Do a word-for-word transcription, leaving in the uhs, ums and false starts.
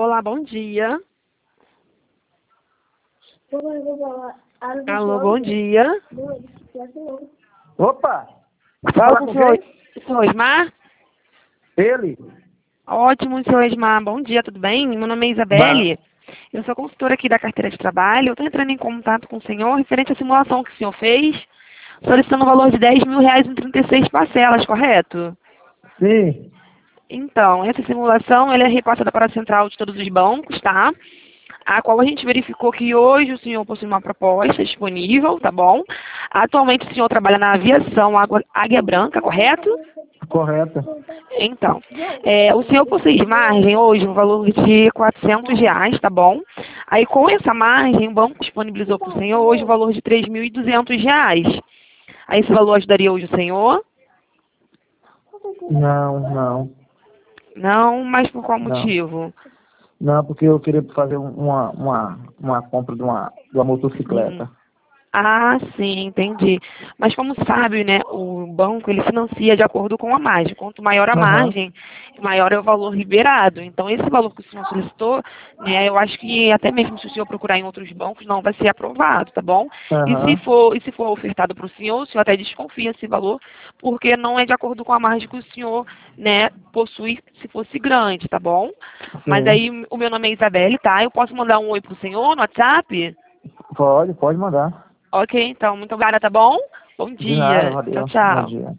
Olá, bom dia. Alô, bom dia. Opa! Fala Fala com o com senhor, quem? senhor Osmar. Ele. Ótimo, senhor Osmar. Bom dia, tudo bem? Meu nome é Isabelle. Eu sou consultora aqui da carteira de trabalho. Eu estou entrando em contato com o senhor referente à simulação que o senhor fez, solicitando o valor de dez mil reais em trinta e seis parcelas, correto? Sim. Então, essa simulação ela é repassada para a central de todos os bancos, tá? A qual a gente verificou que hoje o senhor possui uma proposta disponível, tá bom? Atualmente o senhor trabalha na aviação Água- Águia Branca, correto? Correto. Então, é, o senhor possui de margem hoje um valor de quatrocentos reais, tá bom? Aí com essa margem o banco disponibilizou para o senhor hoje o valor de três mil e duzentos reais. Aí esse valor ajudaria hoje o senhor? Não, não. Não, mas por qual Não. motivo? Não, porque eu queria fazer um- uma, uma, uma compra de uma, de uma Hum. motocicleta. Ah, sim, entendi. Mas como sabe, né, o banco ele financia de acordo com a margem. Quanto maior a Aham. margem, maior é o valor liberado. Então, esse valor que o senhor solicitou, né, eu acho que até mesmo se o senhor procurar em outros bancos, não vai ser aprovado, tá bom? E se Aham. for, e se for ofertado para o senhor, o senhor até desconfia esse valor, porque não é de acordo com a margem que o senhor, né, possui se fosse grande, tá bom? Mas Sim. aí, o meu nome é Isabelle, tá? Eu posso mandar um oi pro senhor no WhatsApp? Pode, pode mandar. Ok, então, muito obrigada, tá bom? Bom De nada, dia. Tchau, valeu. Bom tchau. dia.